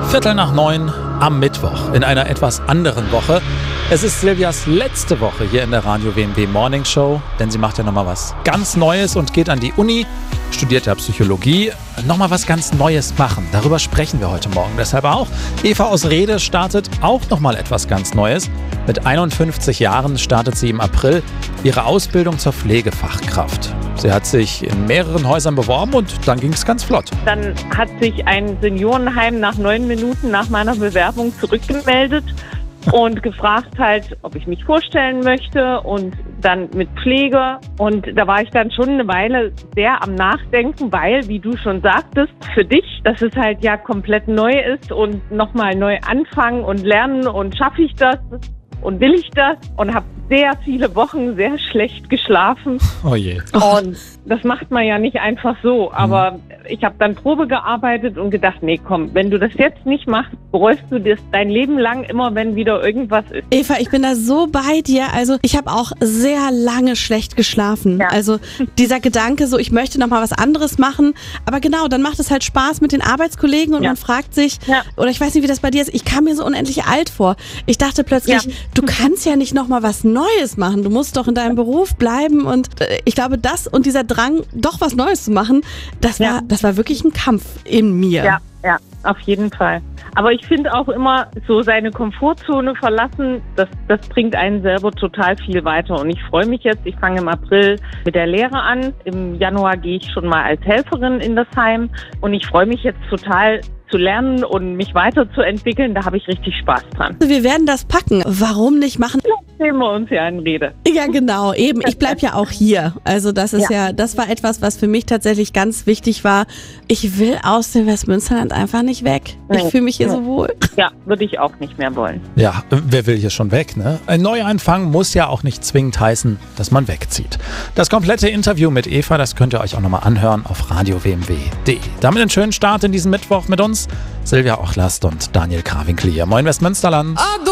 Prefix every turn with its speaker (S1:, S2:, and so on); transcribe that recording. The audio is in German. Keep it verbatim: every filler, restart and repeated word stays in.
S1: Viertel nach neun am Mittwoch in einer etwas anderen Woche. Es ist Silvias letzte Woche hier in der Radio W M W Morning Show, denn sie macht ja nochmal was ganz Neues und geht an die Uni, studiert ja Psychologie, nochmal was ganz Neues machen. Darüber sprechen wir heute Morgen. Deshalb auch, Eva aus Rede startet auch nochmal etwas ganz Neues. Mit einundfünfzig Jahren startet sie im April ihre Ausbildung zur Pflegefachkraft. Sie hat sich in mehreren Häusern beworben und dann ging es ganz flott.
S2: Dann hat sich ein Seniorenheim nach neun Minuten nach meiner Bewerbung zurückgemeldet und gefragt halt, ob ich mich vorstellen möchte und dann mit Pflege. Und da war ich dann schon eine Weile sehr am Nachdenken, weil, wie du schon sagtest, für dich, dass es halt ja komplett neu ist und nochmal neu anfangen und lernen und schaffe ich das und will ich das und habe sehr viele Wochen sehr schlecht geschlafen.
S1: Oh je.
S2: Und das macht man ja nicht einfach so. Aber mhm. ich habe dann Probe gearbeitet und gedacht, nee, komm, wenn du das jetzt nicht machst, bereust du das dein Leben lang immer, wenn wieder irgendwas ist.
S3: Eva, ich bin da so bei dir. Also ich habe auch sehr lange schlecht geschlafen. Ja. Also dieser Gedanke, so ich möchte noch mal was anderes machen. Aber genau, dann macht es halt Spaß mit den Arbeitskollegen und ja. man fragt sich, ja. oder ich weiß nicht, wie das bei dir ist, ich kam mir so unendlich alt vor. Ich dachte plötzlich, ja. du kannst ja nicht noch mal was Neues machen. Du musst doch in deinem Beruf bleiben. Und ich glaube, das und dieser Drang, doch was Neues zu machen, das war, ja. das war wirklich ein Kampf in mir.
S2: Ja, ja, auf jeden Fall. Aber ich finde auch immer, so seine Komfortzone verlassen, das, das bringt einen selber total viel weiter. Und ich freue mich jetzt, ich fange im April mit der Lehre an. Im Januar gehe ich schon mal als Helferin in das Heim. Und ich freue mich jetzt total, zu lernen und mich weiterzuentwickeln, da habe ich richtig Spaß dran.
S3: Wir werden das packen. Warum nicht machen?
S2: Nehmen wir uns ja in Rede.
S3: Ja, genau. Eben. Ich bleib ja auch hier. Also das ist ja. ja, das war etwas, was für mich tatsächlich ganz wichtig war. Ich will aus dem Westmünsterland einfach nicht weg. Ich fühle mich hier so wohl.
S2: Ja, würde ich auch nicht mehr wollen.
S1: Ja, wer will hier schon weg, ne? Ein Neuanfang muss ja auch nicht zwingend heißen, dass man wegzieht. Das komplette Interview mit Eva, das könnt ihr euch auch nochmal anhören auf radio w m w punkt d e. Damit einen schönen Start in diesen Mittwoch mit uns. Silvia Ochlast und Daniel Krawinkel hier. Moin Westmünsterland.